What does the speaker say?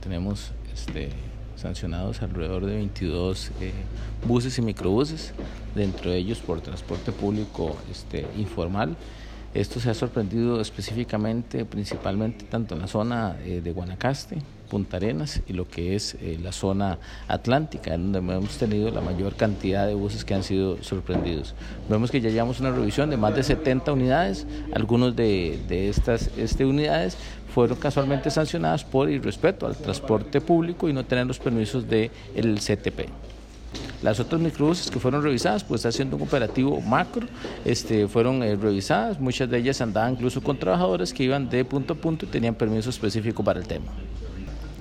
Tenemos sancionados alrededor de 22 buses y microbuses, dentro de ellos por transporte público informal. Esto se ha sorprendido específicamente, principalmente tanto en la zona de Guanacaste, Punta Arenas y lo que es la zona atlántica, donde hemos tenido la mayor cantidad de buses que han sido sorprendidos. Vemos que ya llevamos una revisión de más de 70 unidades, algunos de estas unidades fueron casualmente sancionadas por irrespeto al transporte público y no tener los permisos del CTP. Las otras microbuses que fueron revisadas, pues haciendo un operativo macro, fueron revisadas, muchas de ellas andaban incluso con trabajadores que iban de punto a punto y tenían permiso específico para el tema.